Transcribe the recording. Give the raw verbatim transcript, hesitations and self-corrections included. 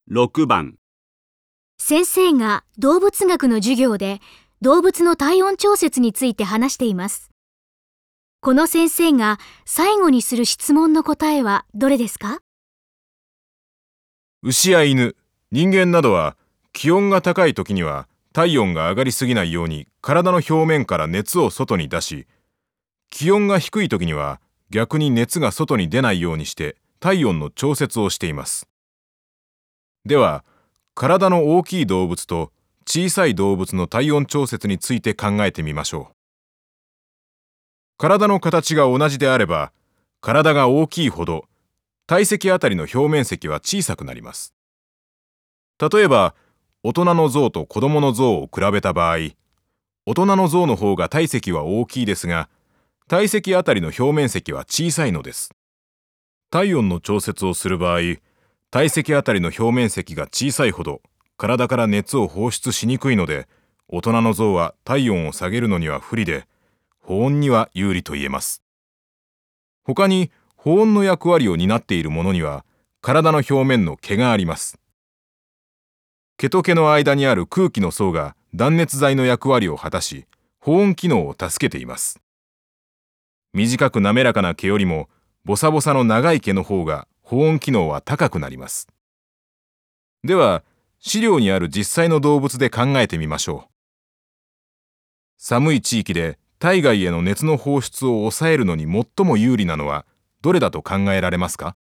ろくばん、 先生が動物学の授業で動物の体温調節について話しています。この先生が最後にする質問の答えはどれですか？ 牛や犬、人間などは気温が高い時には体温が上がりすぎないように体の表面から熱を外に出し、気温が低い時には逆に熱が外に出ないようにして体温の調節をしています。では、体の大きい動物と小さい動物の体温調節について考えてみましょう。体の形が同じであれば、体が大きいほど体積あたりの表面積は小さくなります。例えば、大人の象と子供の象を比べた場合、大人の象の方が体積は大きいですが、体積あたりの表面積は小さいのです。体温の調節をする場合、体積あたりの表面積が小さいほど体から熱を放出しにくいので、大人の象は体温を下げるのには不利で、保温には有利と言えます。他に保温の役割を担っているものには、体の表面の毛があります。毛と毛の間にある空気の層が断熱材の役割を果たし、保温機能を助けています。短く滑らかな毛よりも、ボサボサの長い毛の方が保温機能は高くなります。では、資料にある実際の動物で考えてみましょう。寒い地域で体外への熱の放出を抑えるのに最も有利なのはどれだと考えられますか？